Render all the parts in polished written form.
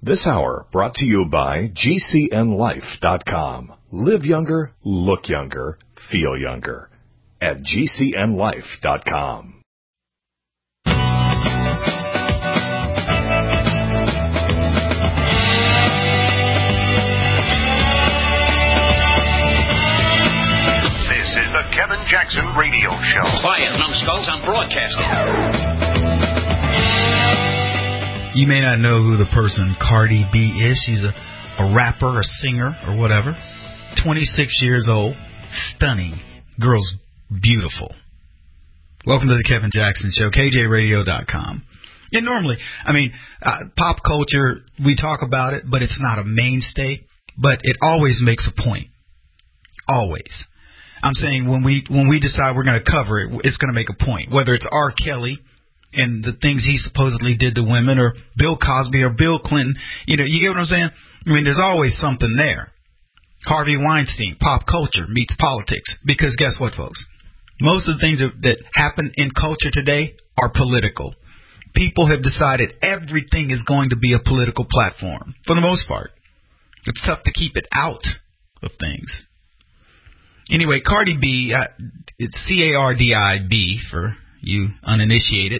This hour brought to you by GCNLife.com. Live younger, look younger, feel younger. At GCNLife.com. This is the Kevin Jackson Radio Show. Quiet, numbskulls, I'm broadcasting. You may not know who the person Cardi B is. She's a rapper, a singer, or whatever. 26 years old. Stunning. Girl's beautiful. Welcome to the Kevin Jackson Show, KJRadio.com. And normally, pop culture, we talk about it, but it's not a mainstay. But it always makes a point. Always. I'm saying when we decide we're going to cover it, it's going to make a point. Whether it's R. Kelly and the things he supposedly did to women, or Bill Cosby or Bill Clinton, you get what I'm saying? There's always something there. Harvey Weinstein, pop culture meets politics. Because guess what, folks? Most of the things that happen in culture today are political. People have decided everything is going to be a political platform, for the most part. It's tough to keep it out of things. Anyway, Cardi B, it's C-A-R-D-I-B for you uninitiated.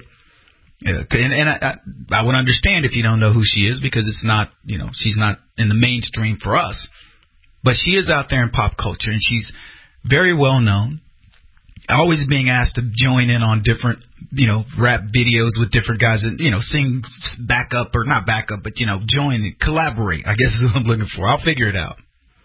And I would understand if you don't know who she is, because it's not, she's not in the mainstream for us. But she is out there in pop culture, and she's very well known. Always being asked to join in on different, rap videos with different guys and, sing backup, or not backup, but, join and collaborate, I guess is what I'm looking for. I'll figure it out.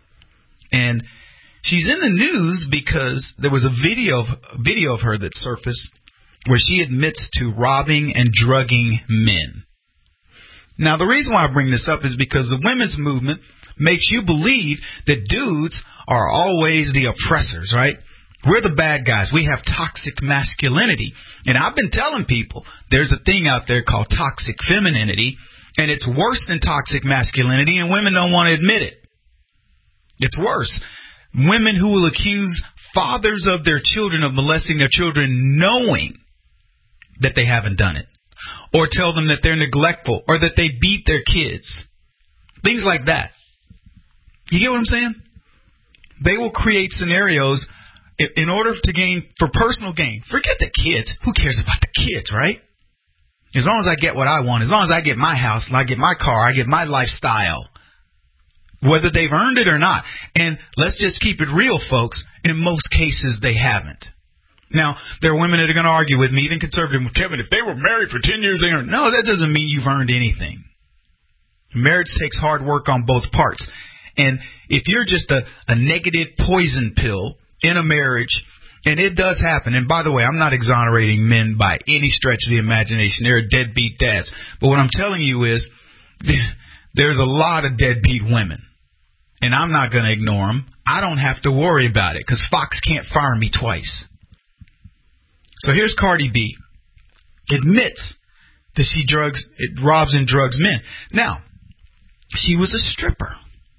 And she's in the news because there was a video of her that surfaced where she admits to robbing and drugging men. Now, the reason why I bring this up is because the women's movement makes you believe that dudes are always the oppressors, right? We're the bad guys. We have toxic masculinity. And I've been telling people there's a thing out there called toxic femininity, and it's worse than toxic masculinity, and women don't want to admit it. It's worse. Women who will accuse fathers of their children of molesting their children knowing that they haven't done it, or tell them that they're neglectful, or that they beat their kids. Things like that. You get what I'm saying? They will create scenarios in order to gain, for personal gain. Forget the kids. Who cares about the kids, right? As long as I get what I want, as long as I get my house, I get my car, I get my lifestyle, whether they've earned it or not. And let's just keep it real, folks. In most cases, they haven't. Now, there are women that are going to argue with me, even conservative. Kevin, if they were married for 10 years, they earned. No, that doesn't mean you've earned anything. Marriage takes hard work on both parts. And if you're just a negative poison pill in a marriage, and it does happen. And by the way, I'm not exonerating men by any stretch of the imagination. They're deadbeat dads. But what I'm telling you is there's a lot of deadbeat women. And I'm not going to ignore them. I don't have to worry about it because Fox can't fire me twice. So here's Cardi B. Admits that she robs and drugs men. Now, she was a stripper.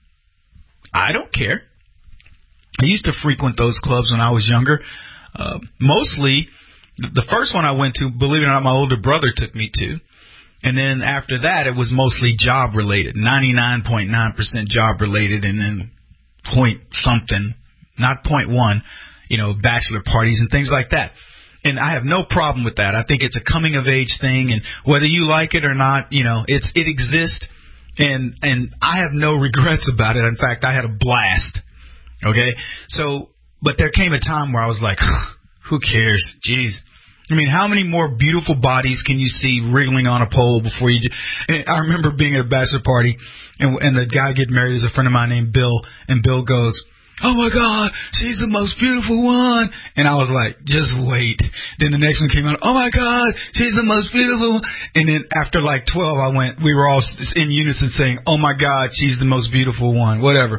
I don't care. I used to frequent those clubs when I was younger. Mostly, the first one I went to, believe it or not, my older brother took me to. And then after that, it was mostly job related, 99.9% job related, and then point something, not 0.1, bachelor parties and things like that. And I have no problem with that. I think it's a coming of age thing, and whether you like it or not, it exists, and I have no regrets about it. In fact, I had a blast. Okay, so but there came a time where I was like, who cares? Jeez. How many more beautiful bodies can you see wriggling on a pole before you? And I remember being at a bachelor party, and the guy getting married is a friend of mine named Bill, and Bill goes, "Oh my God, she's the most beautiful one." And I was like, just wait. Then the next one came out, "Oh my God, she's the most beautiful one." And then after like 12, we were all in unison saying, "Oh my God, she's the most beautiful one." Whatever.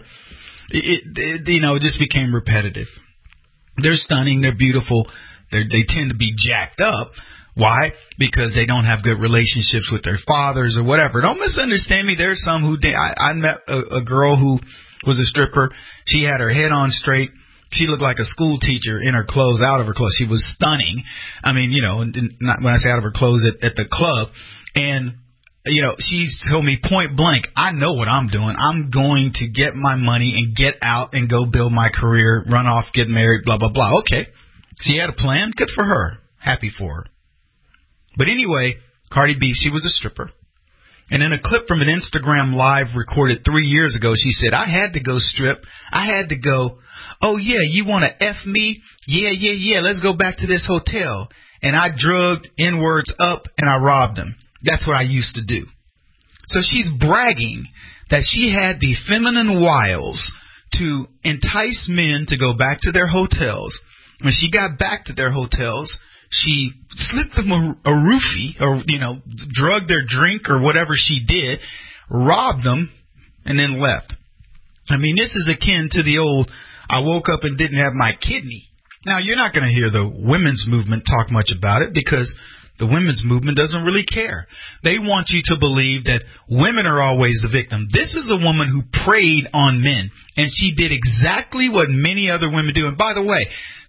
It just became repetitive. They're stunning. They're beautiful. They tend to be jacked up. Why? Because they don't have good relationships with their fathers or whatever. Don't misunderstand me. There's some who I met a girl who was a stripper. She had her head on straight. She looked like a school teacher in her clothes, out of her clothes. She was stunning. Not when I say out of her clothes at the club. And she told me point blank, I know what I'm doing. I'm going to get my money and get out and go build my career, run off, get married, blah, blah, blah. Okay. She had a plan. Good for her. Happy for her. But anyway, Cardi B, she was a stripper. And in a clip from an Instagram live recorded 3 years ago, she said, I had to go strip. I had to go, oh, yeah, you want to F me? Yeah, let's go back to this hotel. And I drugged N-words up and I robbed them. That's what I used to do. So she's bragging that she had the feminine wiles to entice men to go back to their hotels. When she got back to their hotels, she slipped them a roofie or, drugged their drink or whatever she did, robbed them, and then left. I mean, this is akin to the old, I woke up and didn't have my kidney. Now, you're not going to hear the women's movement talk much about it because the women's movement doesn't really care. They want you to believe that women are always the victim. This is a woman who preyed on men, and she did exactly what many other women do. And by the way,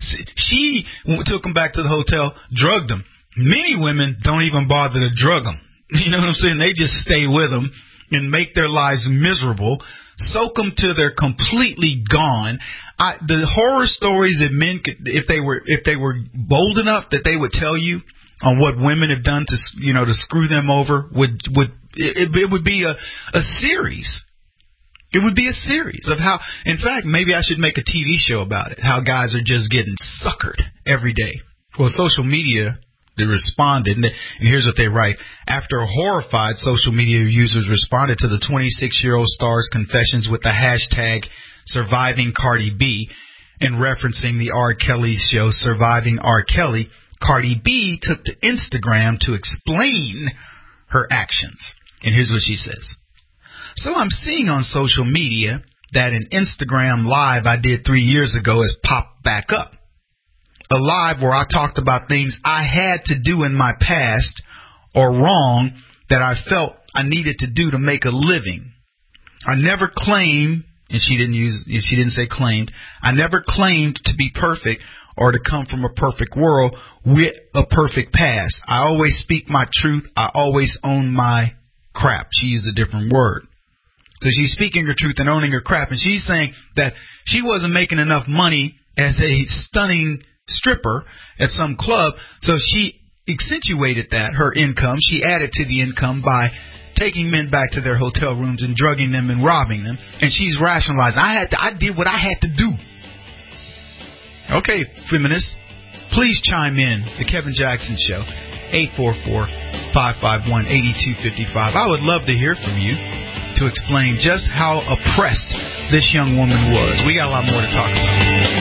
she took them back to the hotel, drugged them. Many women don't even bother to drug them. You know what I'm saying? They just stay with them and make their lives miserable, soak them till they're completely gone. The horror stories that men could, if they were bold enough that they would tell you on what women have done to screw them over, it would be a series. It would be a series of how, in fact, maybe I should make a TV show about it, how guys are just getting suckered every day. Well, social media, they responded, and here's what they write. After horrified social media users responded to the 26-year-old star's confessions with the hashtag Surviving Cardi B and referencing the R. Kelly show Surviving R. Kelly, Cardi B took to Instagram to explain her actions. And here's what she says. So I'm seeing on social media that an Instagram live I did 3 years ago has popped back up. A live where I talked about things I had to do in my past or wrong that I felt I needed to do to make a living. I never claimed, and she didn't say claimed, I never claimed to be perfect or to come from a perfect world with a perfect past. I always speak my truth. I always own my crap. She used a different word. So she's speaking her truth and owning her crap. And she's saying that she wasn't making enough money as a stunning stripper at some club. So she accentuated that, her income. She added to the income by taking men back to their hotel rooms and drugging them and robbing them. And she's rationalizing, I did what I had to do. Okay, feminists, please chime in. The Kevin Jackson Show, 844-551-8255. I would love to hear from you to explain just how oppressed this young woman was. We got a lot more to talk about.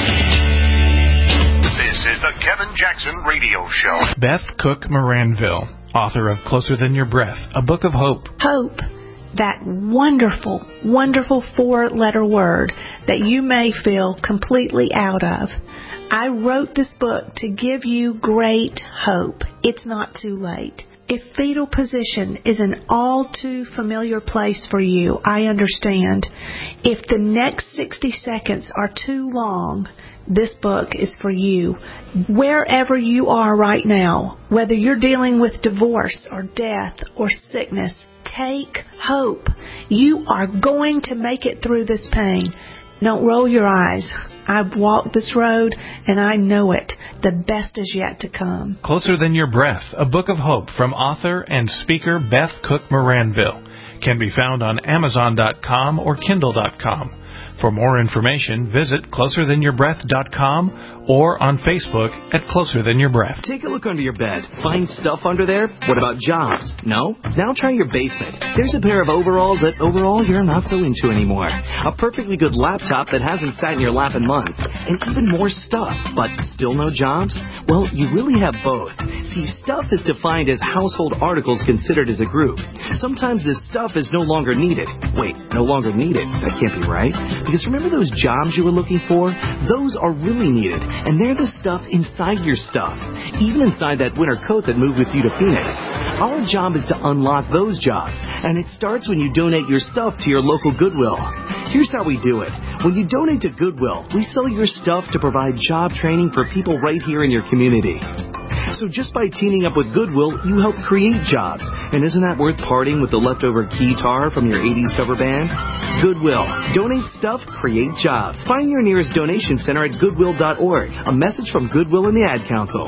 This is the Kevin Jackson Radio Show. Beth Cook Moranville, author of Closer Than Your Breath, a book of hope. Hope, that wonderful, wonderful 4-letter word that you may feel completely out of. I wrote this book to give you great hope. It's not too late. If fetal position is an all too familiar place for you, I understand. If the next 60 seconds are too long, this book is for you. Wherever you are right now, whether you're dealing with divorce or death or sickness, take hope. You are going to make it through this pain. Don't roll your eyes. I've walked this road, and I know it. The best is yet to come. Closer Than Your Breath, a book of hope from author and speaker Beth Cook Moranville. Can be found on Amazon.com or Kindle.com. For more information, visit CloserThanYourBreath.com or on Facebook at Closer Than Your Breath. Take a look under your bed. Find stuff under there? What about jobs? No? Now try your basement. There's a pair of overalls that overall you're not so into anymore. A perfectly good laptop that hasn't sat in your lap in months. And even more stuff, but still no jobs? Well, you really have both. See, stuff is defined as household articles considered as a group. Sometimes this stuff is no longer needed. Wait, no longer needed? That can't be right. Because remember those jobs you were looking for? Those are really needed, and they're the stuff inside your stuff, even inside that winter coat that moved with you to Phoenix. Our job is to unlock those jobs, and it starts when you donate your stuff to your local Goodwill. Here's how we do it. When you donate to Goodwill, we sell your stuff to provide job training for people right here in your community. So just by teaming up with Goodwill, you help create jobs. And isn't that worth parting with the leftover guitar from your 80s cover band? Goodwill. Donate stuff, create jobs. Find your nearest donation center at goodwill.org. A message from Goodwill and the Ad Council.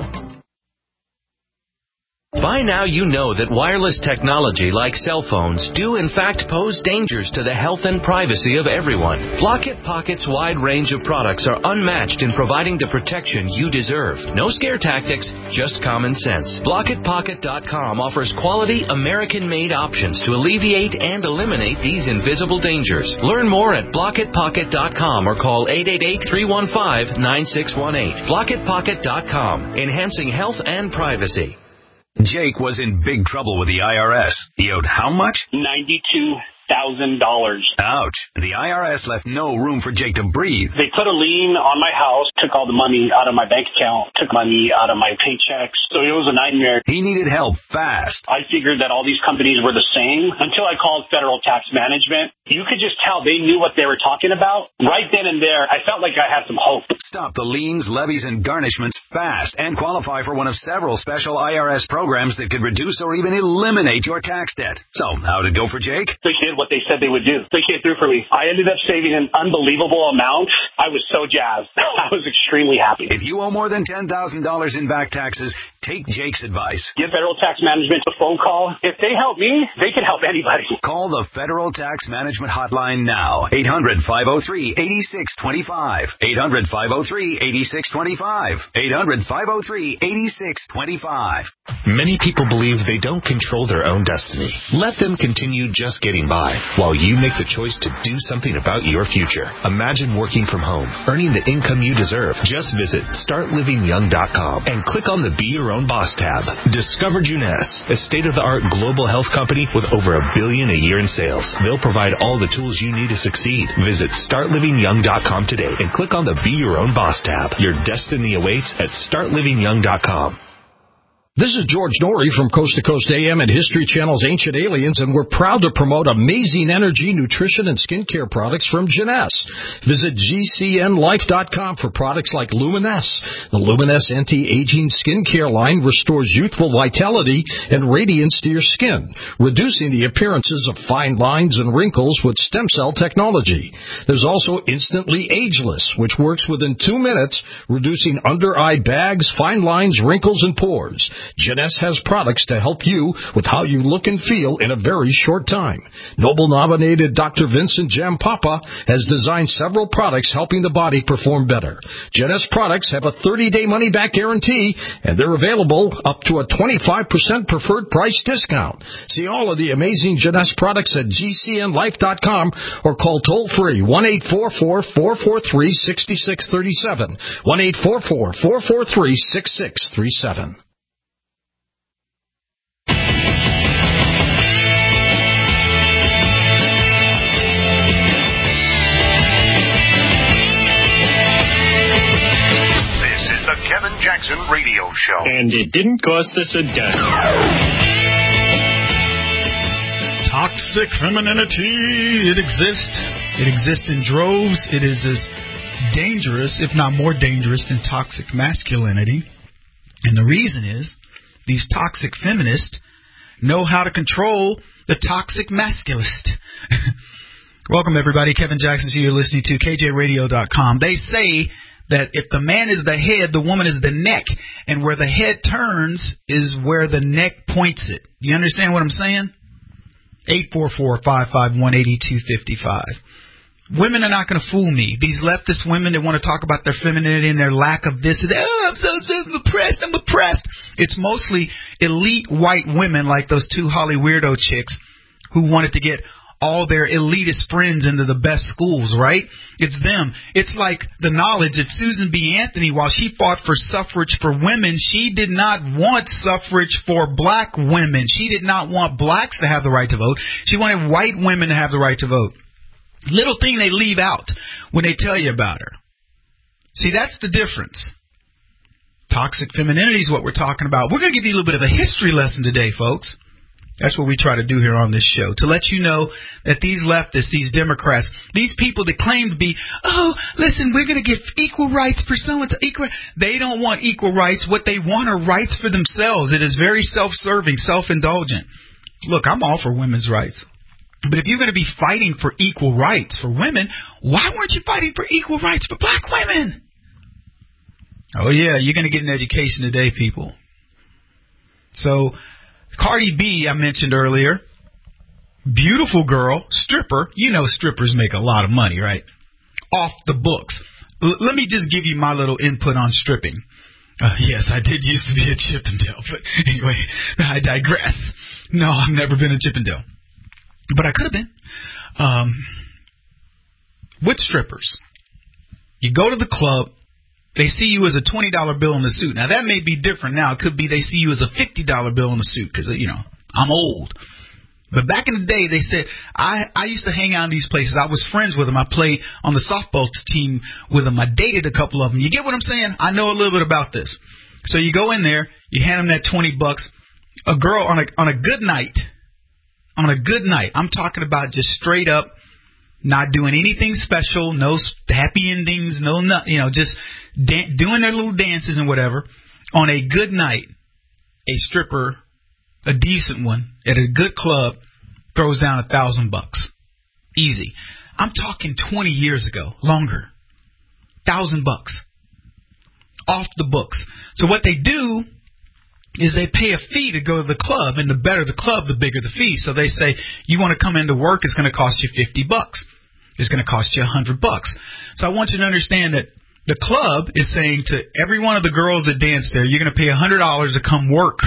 By now you know that wireless technology like cell phones do in fact pose dangers to the health and privacy of everyone. Blockit Pocket's wide range of products are unmatched in providing the protection you deserve. No scare tactics, just common sense. BlockitPocket.com offers quality American-made options to alleviate and eliminate these invisible dangers. Learn more at BlockitPocket.com or call 888-315-9618. BlockitPocket.com, enhancing health and privacy. Jake was in big trouble with the IRS. He owed how much? $92,000. Ouch. The IRS left no room for Jake to breathe. They put a lien on my house, took all the money out of my bank account, took money out of my paychecks. So it was a nightmare. He needed help fast. I figured that all these companies were the same until I called Federal Tax Management. You could just tell they knew what they were talking about. Right then and there, I felt like I had some hope. Stop the liens, levies, and garnishments fast and qualify for one of several special IRS programs that could reduce or even eliminate your tax debt. So, how'd it go for Jake? They did what they said they would do. They came through for me. I ended up saving an unbelievable amount. I was so jazzed. I was extremely happy. If you owe more than $10,000 in back taxes, take Jake's advice. Give Federal Tax Management a phone call. If they help me, they can help anybody. Call the Federal Tax Management Hotline now. 800-503-8625. 800-503-8625. 800-503-8625. Many people believe they don't control their own destiny. Let them continue just getting by while you make the choice to do something about your future. Imagine working from home, earning the income you deserve. Just visit StartLivingYoung.com and click on the Be Your Own Boss tab. Discover Jeunesse, a state-of-the-art global health company with over $1 billion a year in sales. They'll provide all the tools you need to succeed. Visit StartLivingYoung.com today and click on the Be Your Own Boss tab. Your destiny awaits at StartLivingYoung.com. This is George Norrie from Coast to Coast AM and History Channel's Ancient Aliens, and we're proud to promote amazing energy, nutrition, and skincare products from Jeunesse. Visit GCNLife.com for products like Luminesse. The Luminesse anti-aging skincare line restores youthful vitality and radiance to your skin, reducing the appearances of fine lines and wrinkles with stem cell technology. There's also Instantly Ageless, which works within 2 minutes, reducing under-eye bags, fine lines, wrinkles, and pores. Jeunesse has products to help you with how you look and feel in a very short time. Nobel-nominated Dr. Vincent Jampapa has designed several products helping the body perform better. Jeunesse products have a 30-day money-back guarantee, and they're available up to a 25% preferred price discount. See all of the amazing Jeunesse products at GCNLife.com or call toll-free 1-844-443-6637, 1-844-443-6637. Kevin Jackson Radio Show. And it didn't cost us a dime. Toxic femininity, it exists. It exists in droves. It is as dangerous, if not more dangerous, than toxic masculinity. And the reason is these toxic feminists know how to control the toxic masculist. Welcome, everybody. Kevin Jackson here. You're listening to KJRadio.com. They say that if the man is the head, the woman is the neck, and where the head turns is where the neck points it. You understand what I'm saying? 844-551-8255. Women are not going to fool me. These leftist women that want to talk about their femininity and their lack of this, I'm so depressed, I'm oppressed. It's mostly elite white women like those two Holly Weirdo chicks who wanted to get all their elitist friends into the best schools, right? It's them. It's like the knowledge that Susan B. Anthony, while she fought for suffrage for women, she did not want suffrage for black women. She did not want blacks to have the right to vote. She wanted white women to have the right to vote. Little thing they leave out when they tell you about her. See, that's the difference. Toxic femininity is what we're talking about. We're going to give you a little bit of a history lesson today, folks. That's what we try to do here on this show, to let you know that these leftists, these Democrats, these people that claim to be, oh, listen, we're going to give equal rights for so-and-so. They don't want equal rights. What they want are rights for themselves. It is very self-serving, self-indulgent. Look, I'm all for women's rights. But if you're going to be fighting for equal rights for women, why weren't you fighting for equal rights for black women? Oh, yeah, you're going to get an education today, people. So, Cardi B, I mentioned earlier, beautiful girl, stripper. You know strippers make a lot of money, right? Off the books. Let me just give you my little input on stripping. Yes, I did used to be a Chippendale, but anyway, I digress. No, I've never been a Chippendale. But I could have been. With strippers, you go to the club, they see you as a $20 bill in the suit. Now, that may be different now. It could be they see you as a $50 bill in the suit because, you know, I'm old. But back in the day, they said, I used to hang out in these places. I was friends with them. I played on the softball team with them. I dated a couple of them. You get what I'm saying? I know a little bit about this. So you go in there, you hand them that $20. A girl on a good night, I'm talking about just straight up not doing anything special, no happy endings, no, you know, just doing their little dances and whatever. On a good night, a stripper, a decent one, at a good club, throws down $1,000. Easy. I'm talking 20 years ago, longer. $1,000. Off the books. So what they do is they pay a fee to go to the club, and the better the club, the bigger the fee. So they say, you want to come into work, it's going to cost you $50. It's going to cost you $100. So I want you to understand that the club is saying to every one of the girls that dance there, you're going to pay $100 to come work.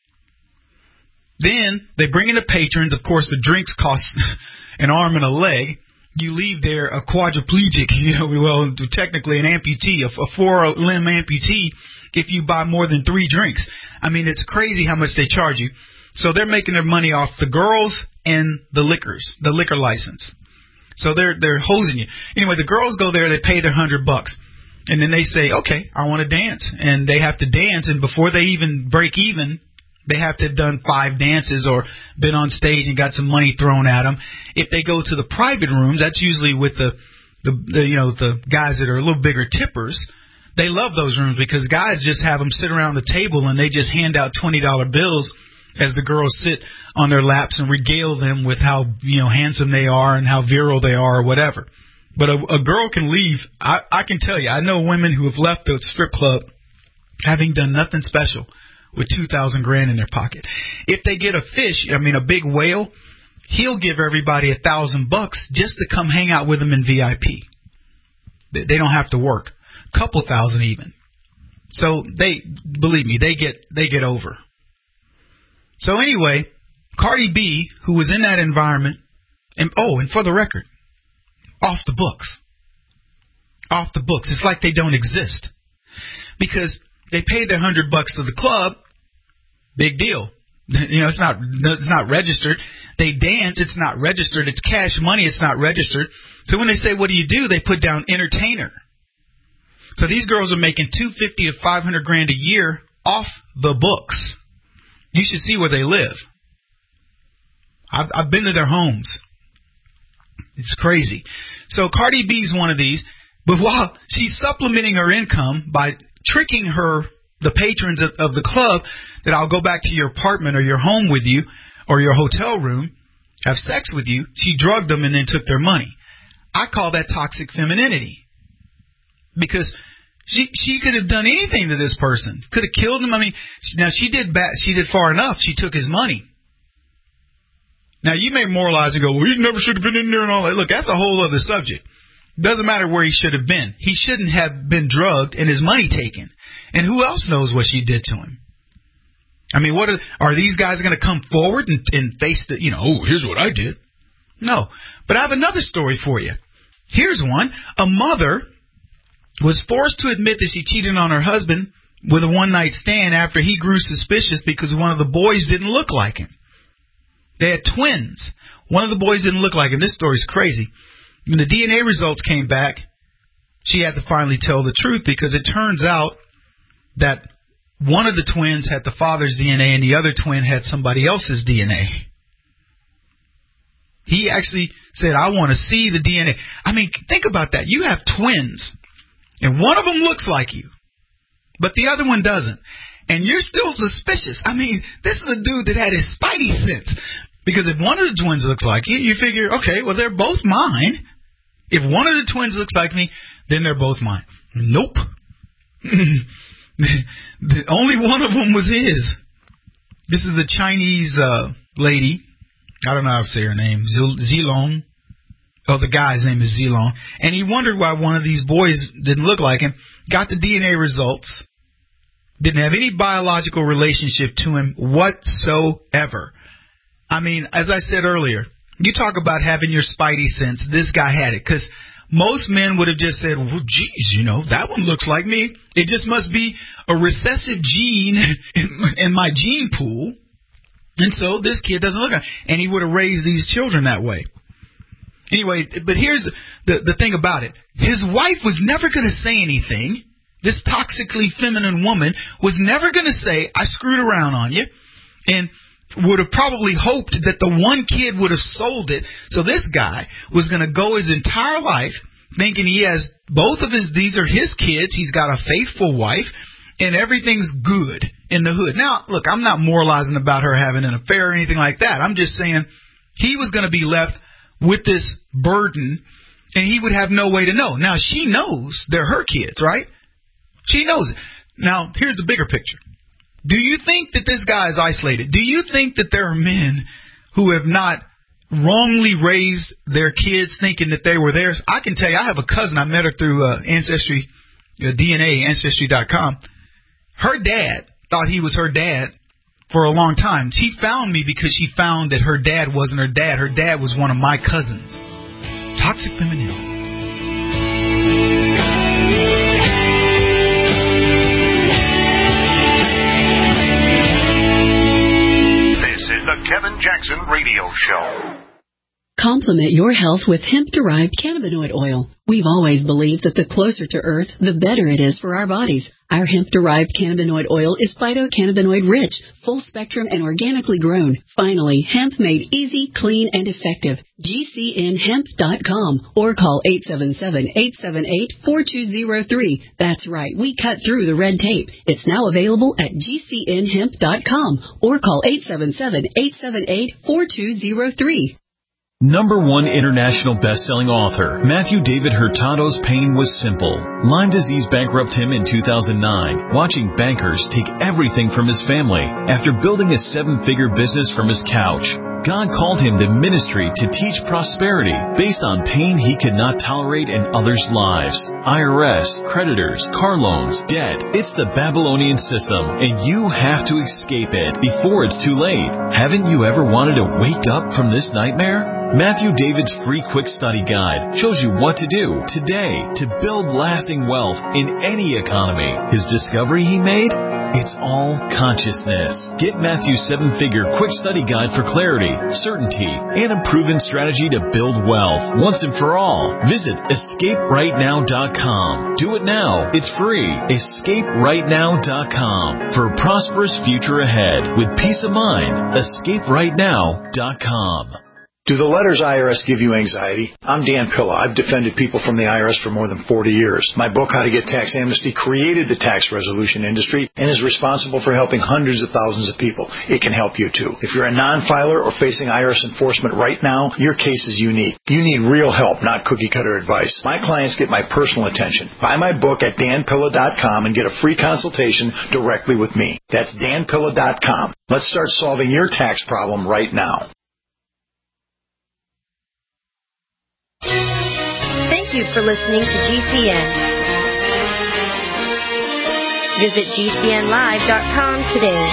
Then they bring in the patrons. Of course, the drinks cost an arm and a leg. You leave there a quadriplegic, you know, well, technically an amputee, a four-limb amputee, if you buy more than 3 drinks. I mean, it's crazy how much they charge you. So they're making their money off the girls and the liquor license. So they're hosing you. Anyway, the girls go there, they pay their $100, and then they say, okay, I want to dance. And they have to dance, and before they even break even, they have to have done 5 dances or been on stage and got some money thrown at them. If they go to the private rooms, that's usually with the guys that are a little bigger tippers. They love those rooms because guys just have them sit around the table and they just hand out $20 bills as the girls sit on their laps and regale them with how, you know, handsome they are and how virile they are or whatever. But a girl can leave. I can tell you, I know women who have left the strip club having done nothing special with $2,000 in their pocket. If they get a fish, I mean a big whale, he'll give everybody $1,000 just to come hang out with him in VIP. They don't have to work. Couple thousand even. So believe me, they get over. So anyway, Cardi B, who was in that environment, and for the record, off the books. Off the books. It's like they don't exist. Because they paid their $100 to the club, big deal. You know, it's not registered. They dance, it's not registered. It's cash money, it's not registered. So when they say, what do? They put down entertainer. So these girls are making $250 to $500 a year off the books. You should see where they live. I've been to their homes. It's crazy. So Cardi B's one of these, but while she's supplementing her income by tricking the patrons of the club that I'll go back to your apartment or your home with you or your hotel room, have sex with you, she drugged them and then took their money. I call that toxic femininity. Because she could have done anything to this person. Could have killed him. I mean, now she did far enough. She took his money. Now, you may moralize and go, well, he never should have been in there and all that. Look, that's a whole other subject. Doesn't matter where he should have been. He shouldn't have been drugged and his money taken. And who else knows what she did to him? I mean, are these guys going to come forward and face the, here's what I did? No. But I have another story for you. Here's one. A mother was forced to admit that she cheated on her husband with a one-night stand after he grew suspicious because one of the boys didn't look like him. They had twins. One of the boys didn't look like him. This story's crazy. When the DNA results came back, she had to finally tell the truth because it turns out that one of the twins had the father's DNA and the other twin had somebody else's DNA. He actually said, I want to see the DNA. I mean, think about that. You have twins, and one of them looks like you, but the other one doesn't. And you're still suspicious. I mean, this is a dude that had his spidey sense. Because if one of the twins looks like you, you figure, okay, well, they're both mine. If one of the twins looks like me, then they're both mine. Nope. Only one of them was his. This is a Chinese lady. I don't know how to say her name. Zilong. Oh, the guy's name is Zilong. And he wondered why one of these boys didn't look like him. Got the DNA results. Didn't have any biological relationship to him whatsoever. I mean, as I said earlier, you talk about having your spidey sense. This guy had it, because most men would have just said, well, geez, that one looks like me. It just must be a recessive gene in my gene pool. And so this kid doesn't look like him. And he would have raised these children that way. Anyway, but here's the thing about it. His wife was never going to say anything. This toxically feminine woman was never going to say, I screwed around on you, and would have probably hoped that the one kid would have sold it. So this guy was going to go his entire life thinking he has both of these are his kids. He's got a faithful wife, and everything's good in the hood. Now, look, I'm not moralizing about her having an affair or anything like that. I'm just saying he was going to be left with this burden, and he would have no way to know. Now, she knows they're her kids, right? She knows it. Now, here's the bigger picture. Do you think that this guy is isolated? Do you think that there are men who have not wrongly raised their kids thinking that they were theirs? I can tell you, I have a cousin. I met her through Ancestry, DNA, Ancestry.com. Her dad thought he was her dad for a long time. She found me because she found that her dad wasn't her dad. Her dad was one of my cousins. Toxic femininity. The Kevin Jackson Radio Show. Complement your health with hemp-derived cannabinoid oil. We've always believed that the closer to Earth, the better it is for our bodies. Our hemp-derived cannabinoid oil is phytocannabinoid-rich, full-spectrum, and organically grown. Finally, hemp made easy, clean, and effective. GCNhemp.com or call 877-878-4203. That's right, we cut through the red tape. It's now available at GCNhemp.com or call 877-878-4203. #1 international best-selling author, Matthew David Hurtado's pain was simple. Lyme disease bankrupted him in 2009, watching bankers take everything from his family after building a 7-figure business from his couch. God called him to ministry to teach prosperity based on pain he could not tolerate in others' lives. IRS, creditors, car loans, debt. It's the Babylonian system, and you have to escape it before it's too late. Haven't you ever wanted to wake up from this nightmare? Matthew David's free quick study guide shows you what to do today to build lasting wealth in any economy. His discovery he made? It's all consciousness. Get Matthew's 7-figure quick study guide for clarity, certainty, and a proven strategy to build wealth once and for all. Visit EscapeRightNow.com. Do it now. It's free. EscapeRightNow.com for a prosperous future ahead with peace of mind. EscapeRightNow.com. Do the letters IRS give you anxiety? I'm Dan Pilla. I've defended people from the IRS for more than 40 years. My book, How to Get Tax Amnesty, created the tax resolution industry and is responsible for helping hundreds of thousands of people. It can help you too. If you're a non-filer or facing IRS enforcement right now, your case is unique. You need real help, not cookie-cutter advice. My clients get my personal attention. Buy my book at danpilla.com and get a free consultation directly with me. That's danpilla.com. Let's start solving your tax problem right now. Thank you for listening to GCN. Visit GCNlive.com today.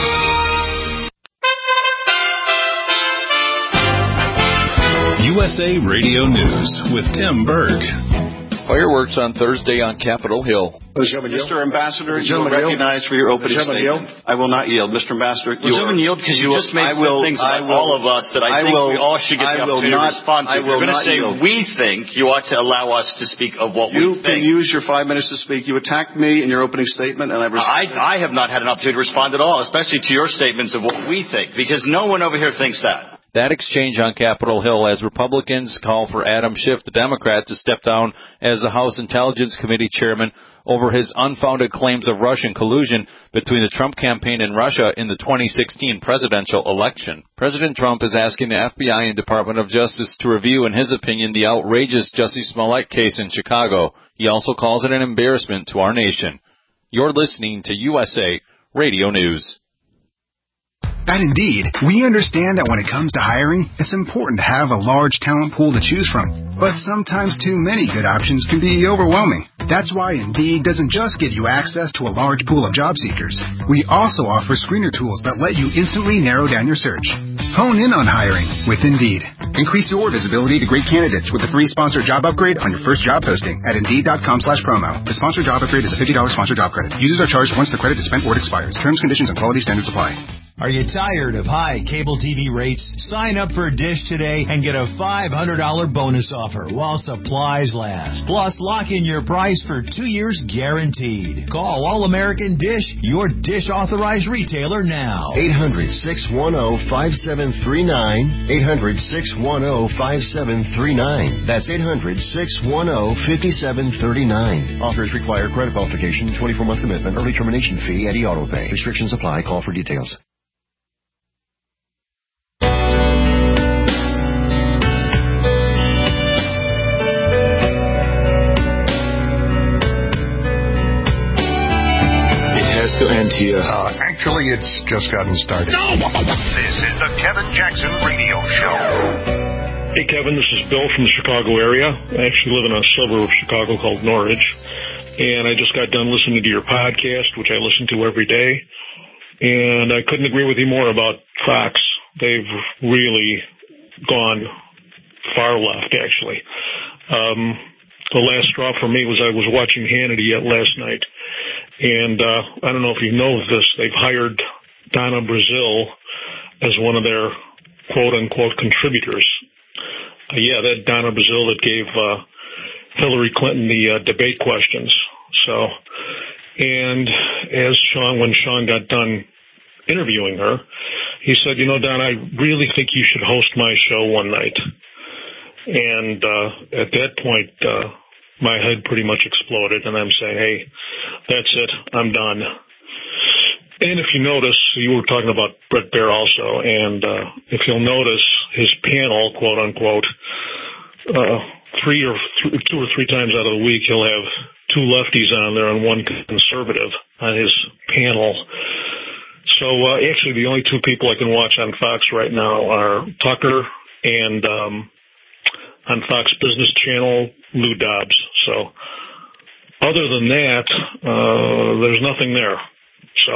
USA Radio News with Tim Berg. Fireworks on Thursday on Capitol Hill. Mr. Ambassador, you are recognized for your opening statement. I will not yield. Mr. Ambassador, you gentlemen yield because you just made some things about all of us that I think we all should get the opportunity to respond to. You're going to say we think you ought to allow us to speak of what we think. You can use your 5 minutes to speak. You attacked me in your opening statement, and I have not had an opportunity to respond at all, especially to your statements of what we think, because no one over here thinks that. That exchange on Capitol Hill as Republicans call for Adam Schiff, the Democrat, to step down as the House Intelligence Committee chairman over his unfounded claims of Russian collusion between the Trump campaign and Russia in the 2016 presidential election. President Trump is asking the FBI and Department of Justice to review, in his opinion, the outrageous Jussie Smollett case in Chicago. He also calls it an embarrassment to our nation. You're listening to USA Radio News. At Indeed, we understand that when it comes to hiring, it's important to have a large talent pool to choose from. But sometimes too many good options can be overwhelming. That's why Indeed doesn't just give you access to a large pool of job seekers. We also offer screener tools that let you instantly narrow down your search. Hone in on hiring with Indeed. Increase your visibility to great candidates with a free sponsored job upgrade on your first job posting at Indeed.com/promo. The sponsored job upgrade is a $50 sponsored job credit. Users are charged once the credit is spent or it expires. Terms, conditions, and quality standards apply. Are you tired of high cable TV rates? Sign up for Dish today and get a $500 bonus offer while supplies last. Plus, lock in your price for 2 years guaranteed. Call All American Dish, your Dish authorized retailer now. 800-610-5739. 800-610-5739. That's 800-610-5739. Offers require credit qualification, 24-month commitment, early termination fee, and auto pay. Restrictions apply. Call for details. To end here. Actually, it's just gotten started. This is the Kevin Jackson Radio Show. Hey, Kevin, this is Bill from the Chicago area. I actually live in a suburb of Chicago called Norridge. And I just got done listening to your podcast, which I listen to every day. And I couldn't agree with you more about Fox. They've really gone far left, actually. The last straw for me was I was watching Hannity last night. And I don't know if you know this, they've hired Donna Brazile as one of their quote-unquote contributors. That Donna Brazile that gave Hillary Clinton the debate questions. And when Sean got done interviewing her, he said, Don, I really think you should host my show one night. And at that point, my head pretty much exploded, and I'm saying, hey, that's it, I'm done. And if you notice, you were talking about Bret Baier also, and if you'll notice, his panel, quote unquote, 2 or 3 times out of the week, he'll have 2 lefties on there and 1 conservative on his panel. So actually, the only 2 people I can watch on Fox right now are Tucker and on Fox Business Channel, Lou Dobbs. So other than that, there's nothing there. So,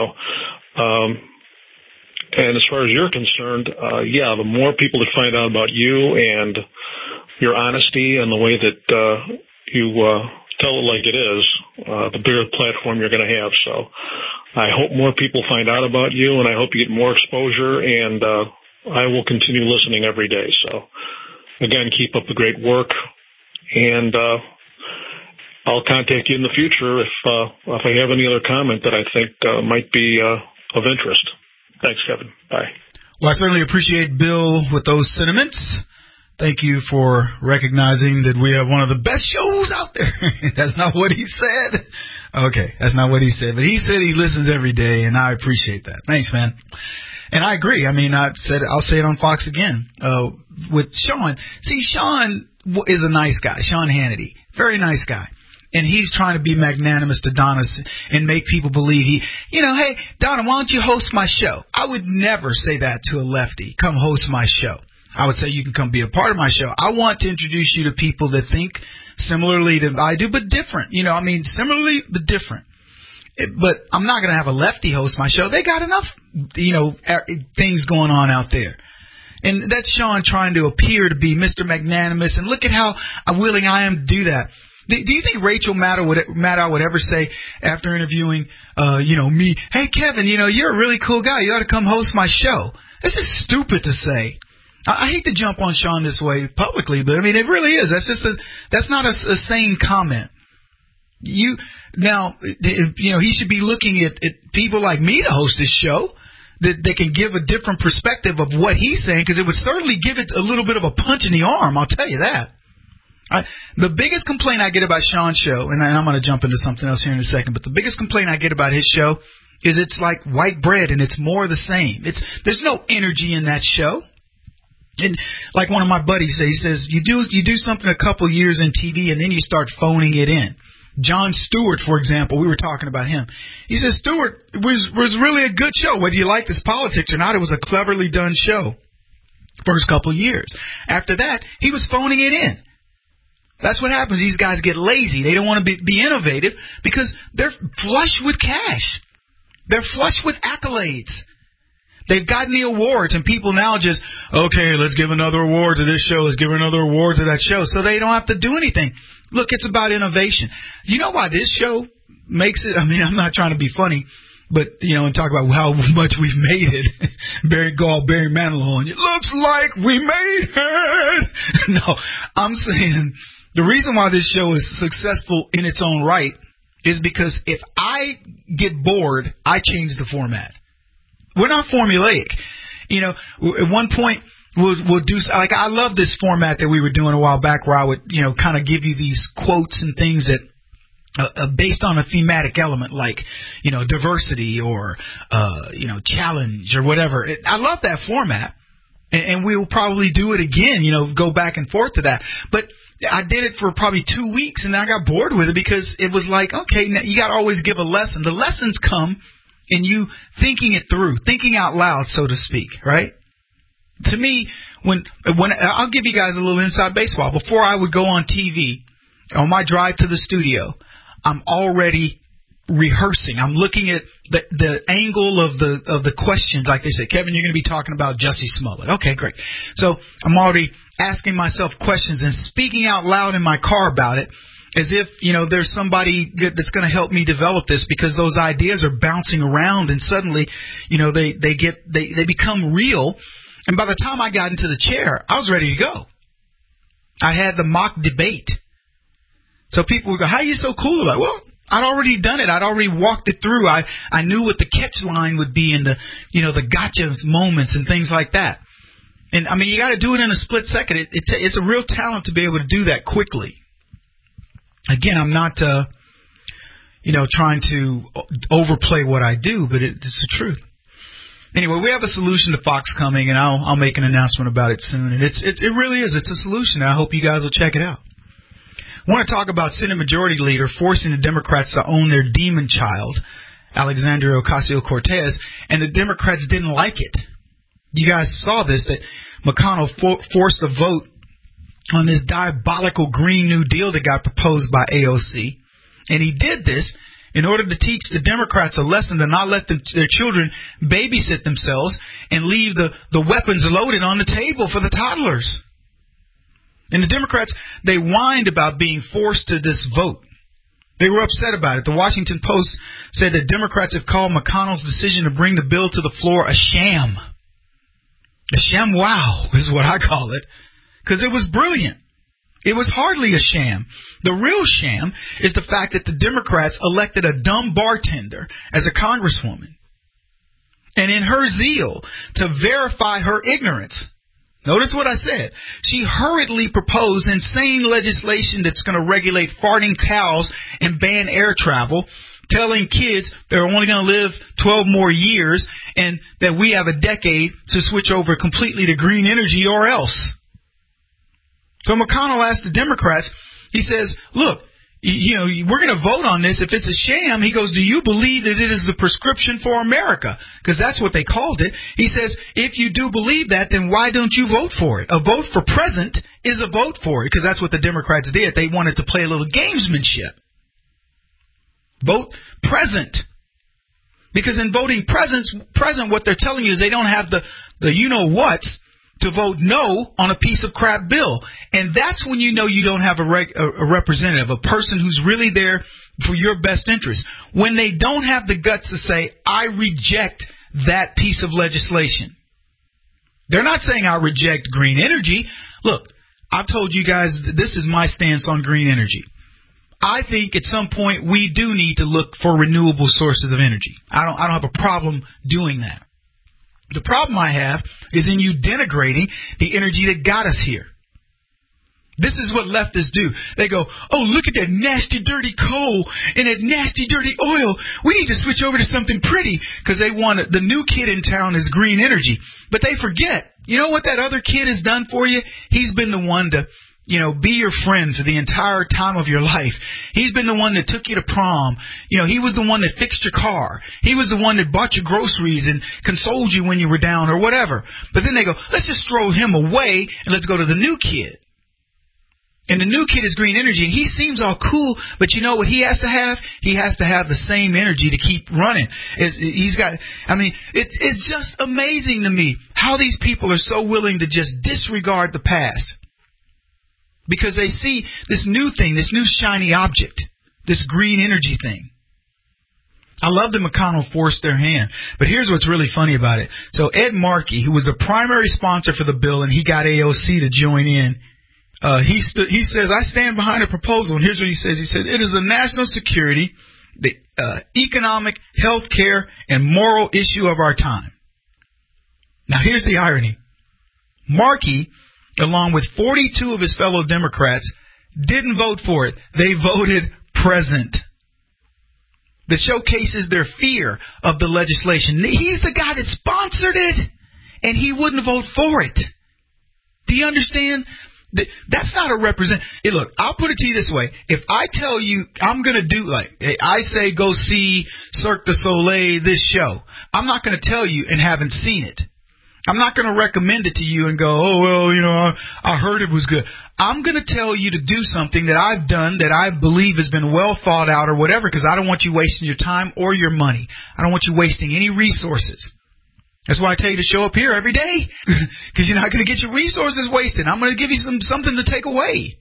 and as far as you're concerned, the more people that find out about you and your honesty and the way that you tell it like it is, the bigger platform you're going to have. So I hope more people find out about you, and I hope you get more exposure, and I will continue listening every day. So again, keep up the great work, and I'll contact you in the future if I have any other comment that I think might be of interest. Thanks, Kevin. Bye. Well, I certainly appreciate Bill with those sentiments. Thank you for recognizing that we have one of the best shows out there. That's not what he said. Okay, that's not what he said. But he said he listens every day, and I appreciate that. Thanks, man. And I agree. I mean, I'll say it on Fox again. With Sean. See, Sean is a nice guy. Sean Hannity. Very nice guy. And he's trying to be magnanimous to Donna and make people believe hey, Donna, why don't you host my show? I would never say that to a lefty. Come host my show. I would say you can come be a part of my show. I want to introduce you to people that think similarly to I do, but different. Similarly, but different. But I'm not going to have a lefty host my show. They got enough, things going on out there. And that's Sean trying to appear to be Mr. Magnanimous. And look at how willing I am to do that. Do you think Rachel Maddow would ever say after interviewing, me, hey, Kevin, you're a really cool guy. You ought to come host my show. This is stupid to say. I hate to jump on Sean this way publicly, but I mean, it really is. That's not a sane comment. He should be looking at people like me to host this show that they can give a different perspective of what he's saying, because it would certainly give it a little bit of a punch in the arm. I'll tell you that. The biggest complaint I get about Sean's show, and I'm going to jump into something else here in a second, but the biggest complaint I get about his show is it's like white bread and it's more the same. There's no energy in that show. And like one of my buddies says, he says, you do something a couple years in TV and then you start phoning it in. Jon Stewart, for example, we were talking about him. He says, Stewart was really a good show. Whether you like his politics or not, it was a cleverly done show. First couple years. After that, he was phoning it in. That's what happens. These guys get lazy. They don't want to be innovative because they're flush with cash. They're flush with accolades. They've gotten the awards, and people now just, okay, let's give another award to this show. Let's give another award to that show. So they don't have to do anything. Look, it's about innovation. You know why this show makes it? I mean, I'm not trying to be funny, but, and talk about how much we've made it. Barry Manilow, it looks like we made it. No, I'm saying the reason why this show is successful in its own right is because if I get bored, I change the format. We're not formulaic. At one point, we'll do, like, I love this format that we were doing a while back where I would, kind of give you these quotes and things that, based on a thematic element like, diversity or, challenge or whatever. I love that format. And we'll probably do it again, go back and forth to that. But I did it for probably 2 weeks and then I got bored with it because it was like, okay, now you got to always give a lesson. The lessons come in you thinking it through, thinking out loud, so to speak, right? To me, when I'll give you guys a little inside baseball. Before I would go on TV, on my drive to the studio, I'm already rehearsing. I'm looking at the angle of the questions. Like they said, Kevin, you're going to be talking about Jussie Smollett. Okay, great. So I'm already asking myself questions and speaking out loud in my car about it, as if, there's somebody that's going to help me develop this, because those ideas are bouncing around and suddenly, they become real. And by the time I got into the chair, I was ready to go. I had the mock debate. So people would go, how are you so cool about it? Well, I'd already done it. I'd already walked it through. I knew what the catch line would be and the gotcha moments and things like that. And I mean, you got to do it in a split second. It's a real talent to be able to do that quickly. Again, I'm not, trying to overplay what I do, but it's the truth. Anyway, we have a solution to Fox coming, and I'll make an announcement about it soon. And it really is. It's a solution, and I hope you guys will check it out. I want to talk about Senate Majority Leader forcing the Democrats to own their demon child, Alexandria Ocasio-Cortez, and the Democrats didn't like it. You guys saw this, that McConnell forced a vote on this diabolical Green New Deal that got proposed by AOC. And he did this in order to teach the Democrats a lesson to not let their children babysit themselves and leave the weapons loaded on the table for the toddlers. And the Democrats, they whined about being forced to this vote. They were upset about it. The Washington Post said that Democrats have called McConnell's decision to bring the bill to the floor a sham. A sham wow is what I call it, because it was brilliant. It was hardly a sham. The real sham is the fact that the Democrats elected a dumb bartender as a congresswoman. And in her zeal to verify her ignorance, notice what I said, she hurriedly proposed insane legislation that's going to regulate farting cows and ban air travel, telling kids they're only going to live 12 more years and that we have a decade to switch over completely to green energy or else. So McConnell asked the Democrats, he says, look, we're going to vote on this. If it's a sham, he goes, do you believe that it is the prescription for America? Because that's what they called it. He says, if you do believe that, then why don't you vote for it? A vote for present is a vote for it, because that's what the Democrats did. They wanted to play a little gamesmanship. Vote present. Because in voting present, what they're telling you is they don't have the you-know-whats to vote no on a piece of crap bill. And that's when you know you don't have a representative, a person who's really there for your best interest. When they don't have the guts to say, I reject that piece of legislation. They're not saying I reject green energy. Look, I've told you guys this is my stance on green energy. I think at some point we do need to look for renewable sources of energy. I don't have a problem doing that. The problem I have is in you denigrating the energy that got us here. This is what leftists do. They go, oh, look at that nasty, dirty coal and that nasty, dirty oil. We need to switch over to something pretty because they want the new kid in town is green energy. But they forget, you know what that other kid has done for you? He's been the one to, be your friend for the entire time of your life. He's been the one that took you to prom. He was the one that fixed your car. He was the one that bought your groceries and consoled you when you were down or whatever. But then they go, let's just throw him away and let's go to the new kid. And the new kid is green energy, and he seems all cool, but you know what he has to have? He has to have the same energy to keep running. It's just amazing to me how these people are so willing to just disregard the past. Because they see this new thing, this new shiny object, this green energy thing. I love that McConnell forced their hand. But here's what's really funny about it. So Ed Markey, who was the primary sponsor for the bill, and he got AOC to join in, he says, I stand behind the proposal. And here's what he says. He said, it is a national security, the economic, health care, and moral issue of our time. Now, here's the irony. Markey, along with 42 of his fellow Democrats, didn't vote for it. They voted present. That showcases their fear of the legislation. He's the guy that sponsored it, and he wouldn't vote for it. Do you understand? That's not a Hey, look, I'll put it to you this way. If I tell you I'm going to do, I say go see Cirque du Soleil, this show, I'm not going to tell you and haven't seen it. I'm not going to recommend it to you and go, oh, well, I heard it was good. I'm going to tell you to do something that I've done that I believe has been well thought out or whatever, because I don't want you wasting your time or your money. I don't want you wasting any resources. That's why I tell you to show up here every day, because you're not going to get your resources wasted. I'm going to give you something to take away.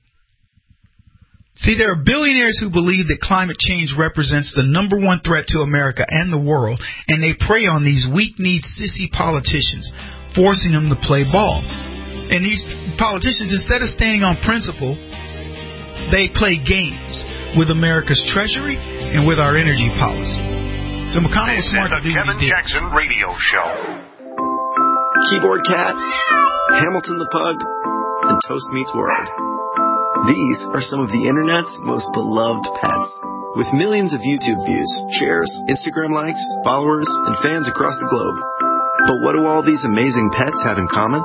See, there are billionaires who believe that climate change represents the number one threat to America and the world, and they prey on these weak-kneed, sissy politicians, forcing them to play ball. And these politicians, instead of standing on principle, they play games with America's treasury and with our energy policy. So McConnell was smart to do what he did. Kevin Jackson Radio Show. Keyboard Cat, Hamilton the Pug, and Toast Meets World. These are some of the Internet's most beloved pets. With millions of YouTube views, shares, Instagram likes, followers, and fans across the globe. But what do all these amazing pets have in common?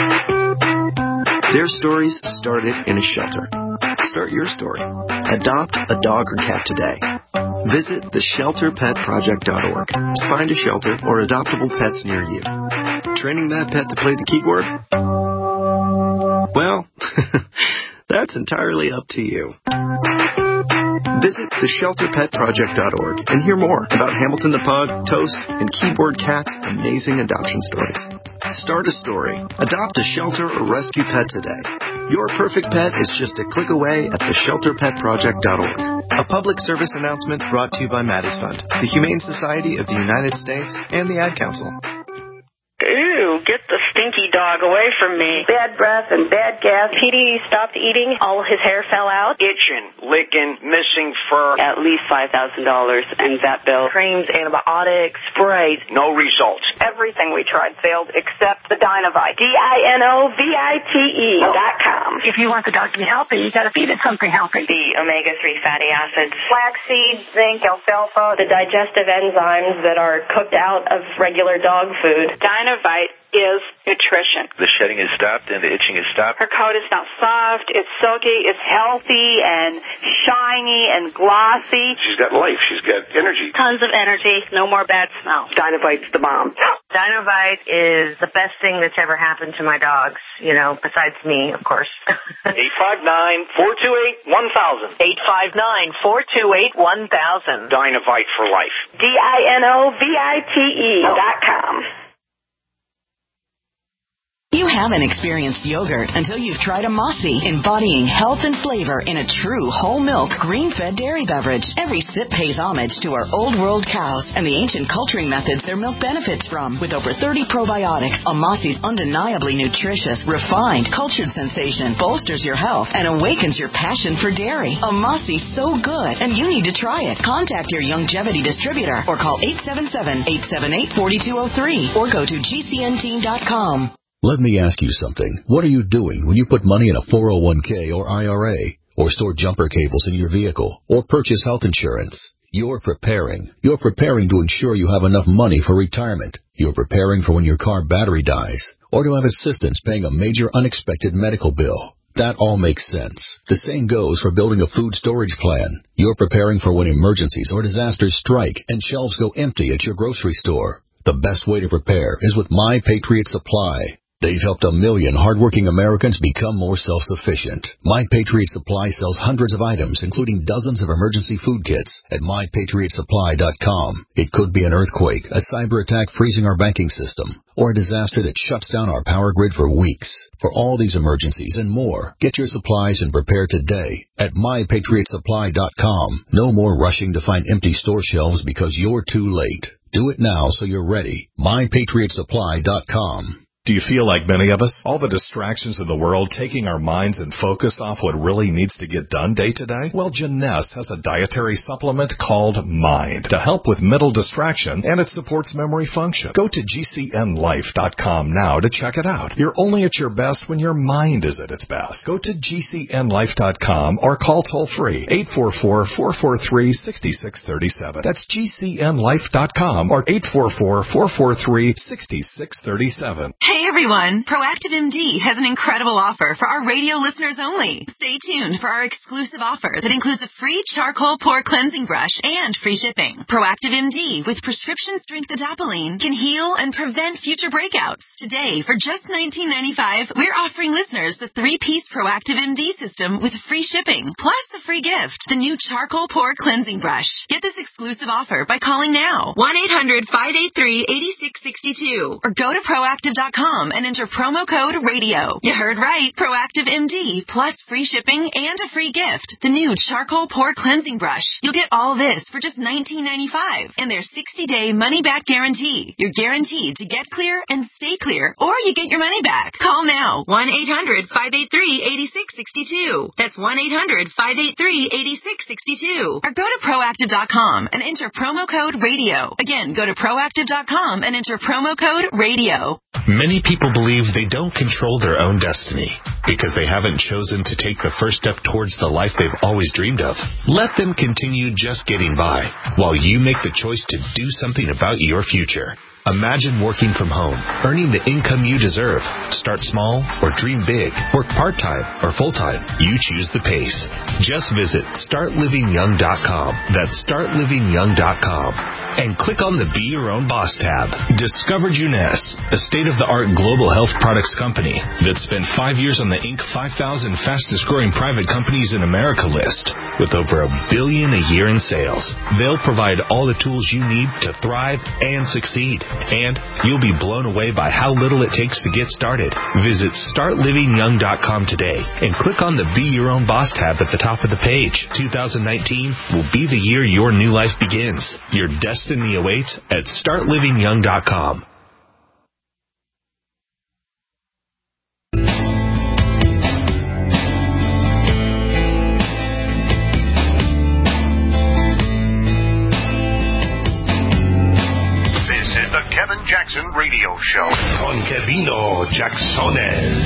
Their stories started in a shelter. Start your story. Adopt a dog or cat today. Visit theshelterpetproject.org to find a shelter or adoptable pets near you. Training that pet to play the keyboard? Well, that's entirely up to you. Visit theshelterpetproject.org and hear more about Hamilton the Pug, Toast, and Keyboard Cat's amazing adoption stories. Start a story. Adopt a shelter or rescue pet today. Your perfect pet is just a click away at theshelterpetproject.org. A public service announcement brought to you by Maddie's Fund, the Humane Society of the United States, and the Ad Council. Ew, get the stinky dog away from me. Bad breath and bad gas. Petey stopped eating. All his hair fell out. Itching, licking, missing fur. At least $5,000 in vet bill. Creams, antibiotics, sprays. No results. Everything we tried failed except the Dinovite. DINOVITE.com. If you want the dog to be healthy, you got to feed it something healthy. The omega-3 fatty acids. Flaxseed, zinc, alfalfa. The digestive enzymes that are cooked out of regular dog food. Dinovite is nutrition. The shedding is stopped and the itching is stopped. Her coat is now soft, it's silky, it's healthy and shiny and glossy. She's got life. She's got energy. Tons of energy. No more bad smell. Dinovite's the bomb. Dinovite is the best thing that's ever happened to my dogs, besides me, of course. 859-428-1000. 859-428-1000. Dinovite for life. DINOVITE.com. You haven't experienced yogurt until you've tried a Mossy, embodying health and flavor in a true whole milk, green-fed dairy beverage. Every sip pays homage to our old world cows and the ancient culturing methods their milk benefits from. With over 30 probiotics, a Mossy's undeniably nutritious, refined, cultured sensation bolsters your health and awakens your passion for dairy. A Mossy's so good, and you need to try it. Contact your Youngevity distributor or call 877-878-4203 or go to gcnteam.com. Let me ask you something. What are you doing when you put money in a 401k or IRA, or store jumper cables in your vehicle, or purchase health insurance? You're preparing. You're preparing to ensure you have enough money for retirement. You're preparing for when your car battery dies, or to have assistance paying a major unexpected medical bill. That all makes sense. The same goes for building a food storage plan. You're preparing for when emergencies or disasters strike and shelves go empty at your grocery store. The best way to prepare is with My Patriot Supply. They've helped 1 million hardworking Americans become more self-sufficient. My Patriot Supply sells hundreds of items, including dozens of emergency food kits at MyPatriotSupply.com. It could be an earthquake, a cyber attack freezing our banking system, or a disaster that shuts down our power grid for weeks. For all these emergencies and more, get your supplies and prepare today at MyPatriotSupply.com. No more rushing to find empty store shelves because you're too late. Do it now so you're ready. MyPatriotSupply.com. Do you feel like many of us? All the distractions in the world taking our minds and focus off what really needs to get done day to day? Well, Jeunesse has a dietary supplement called Mind to help with mental distraction, and it supports memory function. Go to GCNLife.com now to check it out. You're only at your best when your mind is at its best. Go to GCNLife.com or call toll-free 844-443-6637. That's GCNLife.com or 844-443-6637. Hey everyone, Proactive MD has an incredible offer for our radio listeners only. Stay tuned for our exclusive offer that includes a free charcoal pore cleansing brush and free shipping. Proactive MD with prescription strength adapalene can heal and prevent future breakouts. Today, for just $19.95, we're offering listeners the 3-piece Proactive MD system with free shipping, plus a free gift, the new charcoal pore cleansing brush. Get this exclusive offer by calling now, 1-800-583-8662, or go to proactive.com and enter promo code RADIO. You heard right. Proactive MD plus free shipping and a free gift. The new charcoal pore cleansing brush. You'll get all this for just $19.95 and their 60-day money-back guarantee. You're guaranteed to get clear and stay clear, or you get your money back. Call now. 1-800-583-8662. That's 1-800-583-8662. Or go to proactive.com and enter promo code RADIO. Again, go to proactive.com and enter promo code RADIO. Many people believe they don't control their own destiny because they haven't chosen to take the first step towards the life they've always dreamed of. Let them continue just getting by while you make the choice to do something about your future. Imagine working from home, earning the income you deserve. Start small or dream big. Work part-time or full-time. You choose the pace. Just visit StartLivingYoung.com. That's StartLivingYoung.com. And click on the Be Your Own Boss tab. Discover Jeunesse, a state-of-the-art global health products company that spent 5 years on the Inc. 5,000 fastest-growing private companies in America list with over $1 billion a year in sales. They'll provide all the tools you need to thrive and succeed. And you'll be blown away by how little it takes to get started. Visit StartLivingYoung.com today and click on the Be Your Own Boss tab at the top of the page. 2019 will be the year your new life begins. Your destiny awaits at StartLivingYoung.com. Kevin Jackson Radio Show. Con Kevino Jacksones.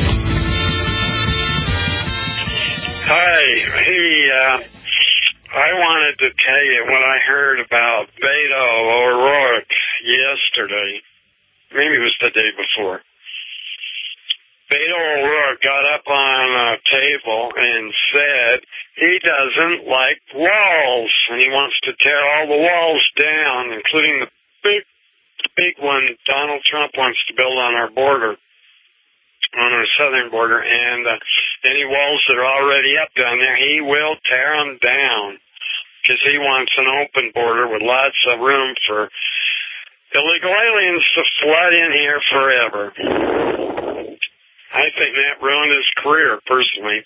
Hi. Hey, I wanted to tell you what I heard about Beto O'Rourke yesterday. Maybe it was the day before. Beto O'Rourke got up on a table and said he doesn't like walls, and he wants to tear all the walls down, including the big one Donald Trump wants to build on our border, on our southern border, and any walls that are already up down there, he will tear them down because he wants an open border with lots of room for illegal aliens to flood in here forever. I think that ruined his career, personally.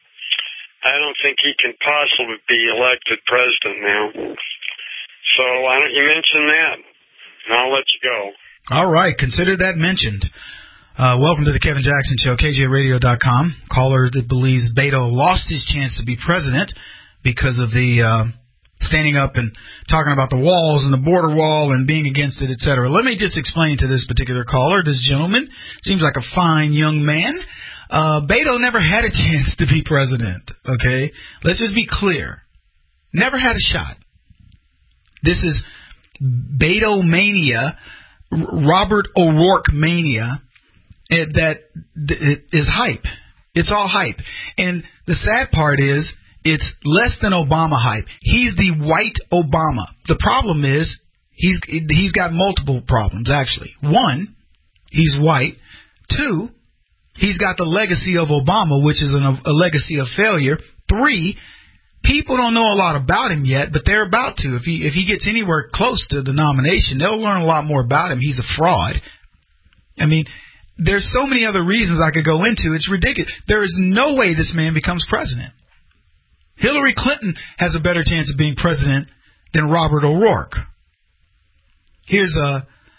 I don't think he can possibly be elected president now. So why don't you mention that? And I'll let you go. All right. Consider that mentioned. Welcome to the Kevin Jackson Show, KJRadio.com. Caller that believes Beto lost his chance to be president because of the standing up and talking about the walls and the border wall and being against it, etc. Let me just explain to this particular caller. This gentleman seems like a fine young man. Beto never had a chance to be president, okay? Let's just be clear. Never had a shot. This is Beto mania, Robert O'Rourke mania, that is hype. It's all hype. And the sad part is, it's less than Obama hype. He's the white Obama. The problem is he's got multiple problems, actually. One, he's white. Two, he's got the legacy of Obama, which is a legacy of failure. Three, people don't know a lot about him yet, but they're about to. If he gets anywhere close to the nomination, they'll learn a lot more about him. He's a fraud. I mean, there's so many other reasons I could go into. It's ridiculous. There is no way this man becomes president. Hillary Clinton has a better chance of being president than Robert O'Rourke. Here's a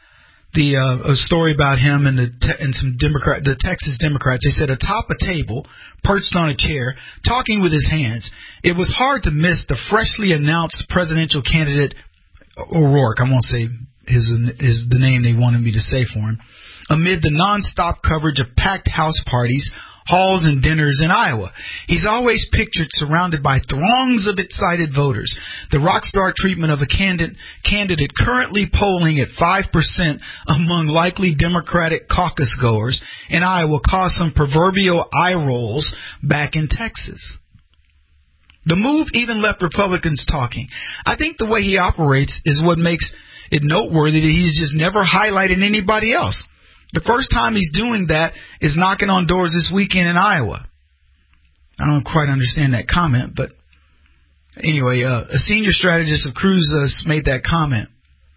story about him and the Texas Democrats. They said atop a table, perched on a chair, talking with his hands. It was hard to miss the freshly announced presidential candidate O'Rourke. I won't say the name they wanted me to say for him. Amid the nonstop coverage of packed house parties, halls and dinners in Iowa. He's always pictured surrounded by throngs of excited voters. The rock star treatment of a candidate currently polling at 5% among likely Democratic caucus goers in Iowa caused some proverbial eye rolls back in Texas. The move even left Republicans talking. I think the way he operates is what makes it noteworthy that he's just never highlighted anybody else. The first time he's doing that is knocking on doors this weekend in Iowa. I don't quite understand that comment, but anyway, a senior strategist of Cruz made that comment.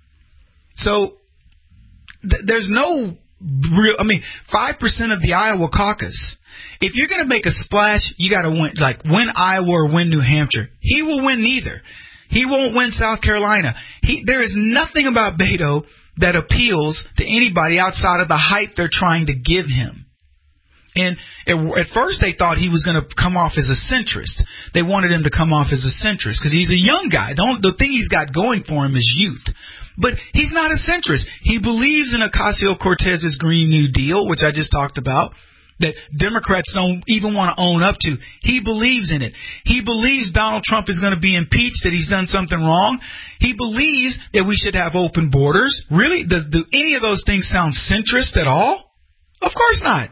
So there's no real, 5% of the Iowa caucus. If you're going to make a splash, you got to win Iowa or win New Hampshire. He will win neither. He won't win South Carolina. There is nothing about Beto that appeals to anybody outside of the hype they're trying to give him. And at first they thought he was going to come off as a centrist. They wanted him to come off as a centrist because he's a young guy. The thing he's got going for him is youth. But he's not a centrist. He believes in Ocasio-Cortez's Green New Deal, which I just talked about, that Democrats don't even want to own up to. He believes in it. He believes Donald Trump is going to be impeached, that he's done something wrong. He believes that we should have open borders. Really? Do any of those things sound centrist at all? Of course not.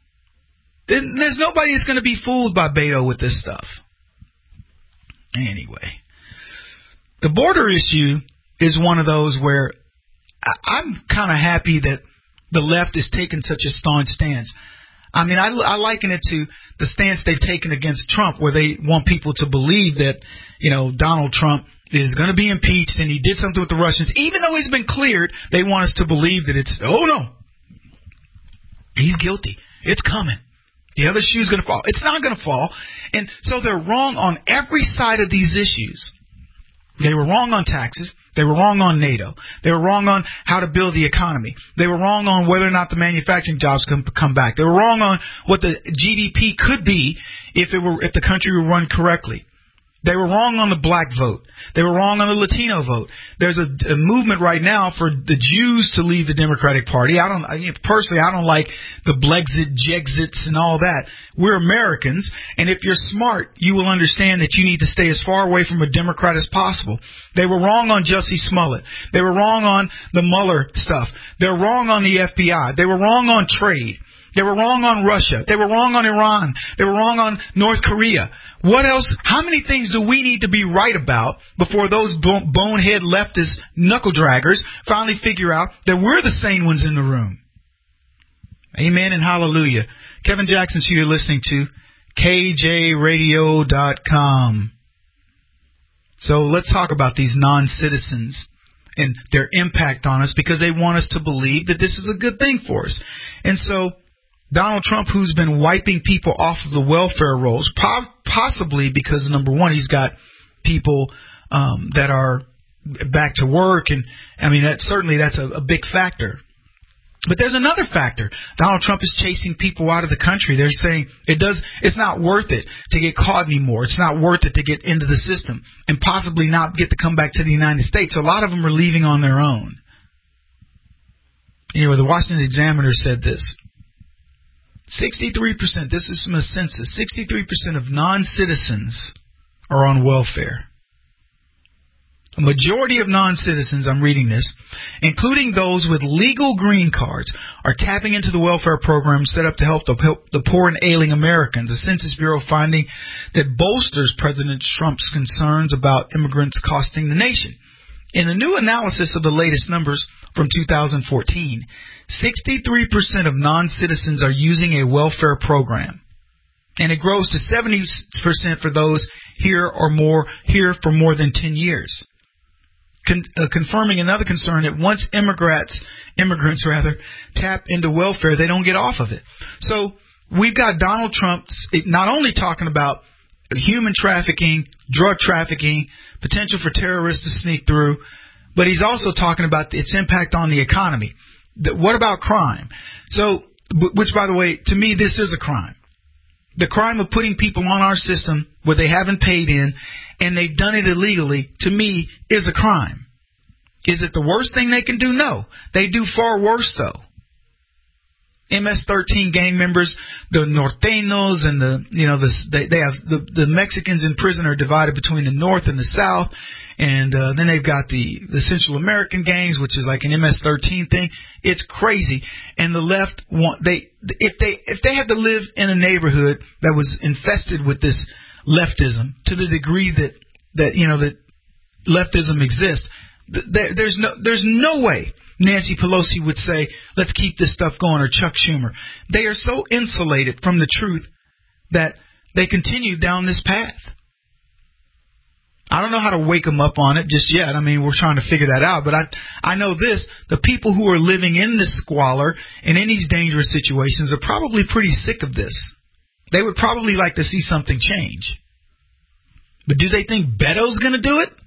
There's nobody that's going to be fooled by Beto with this stuff. Anyway, the border issue is one of those where I'm kind of happy that the left is taking such a staunch stance. I liken it to the stance they've taken against Trump, where they want people to believe that, Donald Trump is going to be impeached and he did something with the Russians. Even though he's been cleared, they want us to believe that no, he's guilty. It's coming. The other shoe's going to fall. It's not going to fall. And so they're wrong on every side of these issues. They were wrong on taxes. They were wrong on NATO. They were wrong on how to build the economy. They were wrong on whether or not the manufacturing jobs can come back. They were wrong on what the GDP could be if the country were run correctly. They were wrong on the black vote. They were wrong on the Latino vote. There's a movement right now for the Jews to leave the Democratic Party. Personally, I don't like the Blexit, Jexits, and all that. We're Americans, and if you're smart, you will understand that you need to stay as far away from a Democrat as possible. They were wrong on Jussie Smollett. They were wrong on the Mueller stuff. They're wrong on the FBI. They were wrong on trade. They were wrong on Russia. They were wrong on Iran. They were wrong on North Korea. What else? How many things do we need to be right about before those bonehead leftist knuckle draggers finally figure out that we're the sane ones in the room? Amen and hallelujah. Kevin Jackson, so you're listening to KJRadio.com. So let's talk about these non-citizens and their impact on us, because they want us to believe that this is a good thing for us. And so Donald Trump, who's been wiping people off of the welfare rolls, possibly because, number one, he's got people that are back to work, and I mean that's a big factor. But there's another factor. Donald Trump is chasing people out of the country. They're saying it's not worth it to get caught anymore. It's not worth it to get into the system and possibly not get to come back to the United States. So a lot of them are leaving on their own. Anyway, the Washington Examiner said this. 63%, this is from a census, 63% of non-citizens are on welfare. A majority of non-citizens, I'm reading this, including those with legal green cards, are tapping into the welfare program set up to help the poor and ailing Americans. The Census Bureau finding that bolsters President Trump's concerns about immigrants costing the nation. In a new analysis of the latest numbers from 2014, 63% of non-citizens are using a welfare program. And it grows to 70% for those here for more than 10 years. Confirming another concern that once immigrants tap into welfare, they don't get off of it. So we've got Donald Trump not only talking about human trafficking, drug trafficking, potential for terrorists to sneak through, but he's also talking about its impact on the economy. What about crime? So, which, by the way, to me, this is a crime. The crime of putting people on our system where they haven't paid in and they've done it illegally, to me, is a crime. Is it the worst thing they can do? No. They do far worse, though. MS-13 gang members, the Norteños and the Mexicans in prison are divided between the North and the South. And then they've got the Central American gangs, which is like an MS-13 thing. It's crazy. And the left if they had to live in a neighborhood that was infested with this leftism to the degree that leftism exists, there's no way Nancy Pelosi would say, let's keep this stuff going, or Chuck Schumer. They are so insulated from the truth that they continue down this path. I don't know how to wake them up on it just yet. I mean, we're trying to figure that out. But I know this. The people who are living in this squalor and in these dangerous situations are probably pretty sick of this. They would probably like to see something change. But do they think Beto's going to do it?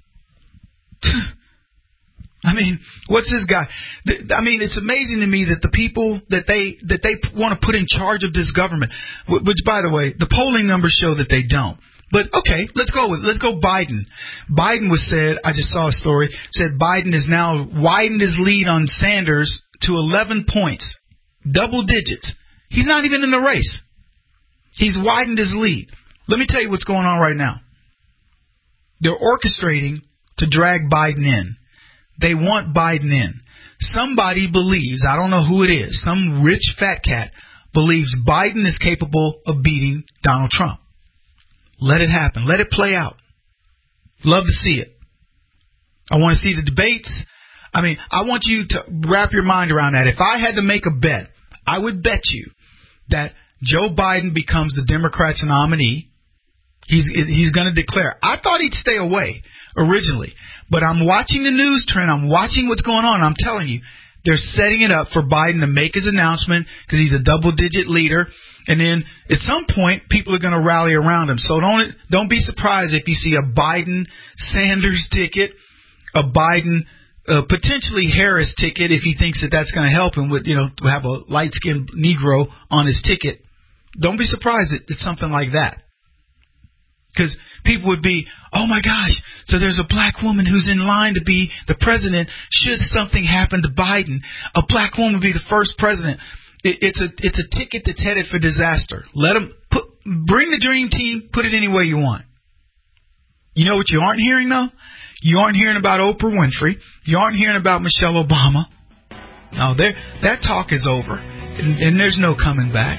I mean, what's this guy? I mean, it's amazing to me that the people that they want to put in charge of this government, which, by the way, the polling numbers show that they don't. But okay, let's go Biden. Biden I just saw a story, said Biden has now widened his lead on Sanders to 11 points, double digits. He's not even in the race. He's widened his lead. Let me tell you what's going on right now. They're orchestrating to drag Biden in. They want Biden in. Somebody believes, I don't know who it is, some rich fat cat believes Biden is capable of beating Donald Trump. Let it happen. Let it play out. Love to see it. I want to see the debates. I mean, I want you to wrap your mind around that. If I had to make a bet, I would bet you that Joe Biden becomes the Democrats' nominee. He's going to declare. I thought he'd stay away originally, but I'm watching the news trend. I'm watching what's going on. I'm telling you, they're setting it up for Biden to make his announcement because he's a double-digit leader. And then at some point, people are going to rally around him. So don't be surprised if you see a Biden-Sanders ticket, a Biden potentially Harris ticket if he thinks that that's going to help him with, to have a light-skinned Negro on his ticket. Don't be surprised at something like that. Because people would be, oh my gosh, so there's a black woman who's in line to be the president. Should something happen to Biden, a black woman would be the first president. It's a ticket that's headed for disaster. Let them bring the dream team, put it any way you want. You know what you aren't hearing, though? You aren't hearing about Oprah Winfrey. You aren't hearing about Michelle Obama. No, that talk is over, and there's no coming back.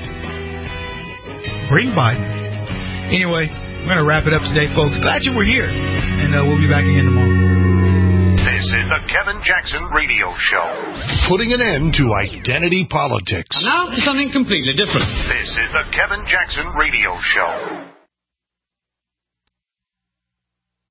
Bring Biden. Anyway, we're going to wrap it up today, folks. Glad you were here, and we'll be back again tomorrow. This is the Kevin Jackson Radio Show. Putting an end to identity politics. And now something completely different. This is the Kevin Jackson Radio Show.